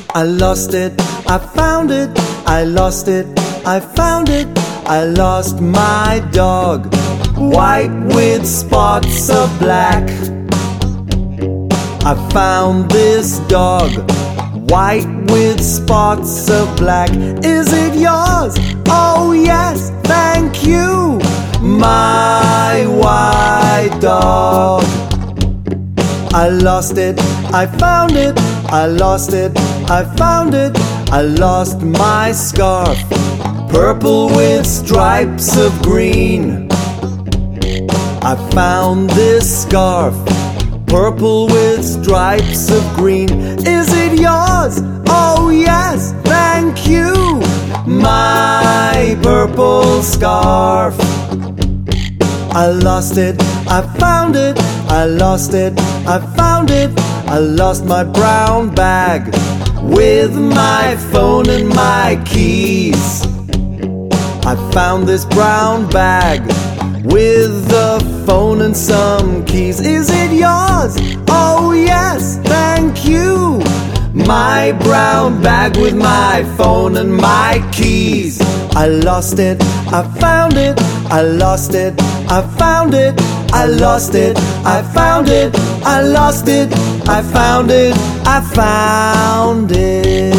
I lost it, I found it, I lost it, I found it, I lost my dog, white with spots of black. I found this dog, white with spots of black. Is it yours? Oh yes, thank you, my white dog. I lost it, I found it, I lost it, I found it, I lost my scarf, purple with stripes of green. I found this scarf, purple with stripes of green. Is it yours? Oh yes, thank you, my purple scarf. I lost it, I found it, I lost it, I found it, I lost my brown bag with my phone and my keys. I found this brown bag with the phone and some keys. Is it yours? Oh yes, thank you, my brown bag with my phone and my keys. I lost it, I found it, I lost it, I found it, I lost it, I found it, I lost it, I found it, I found it.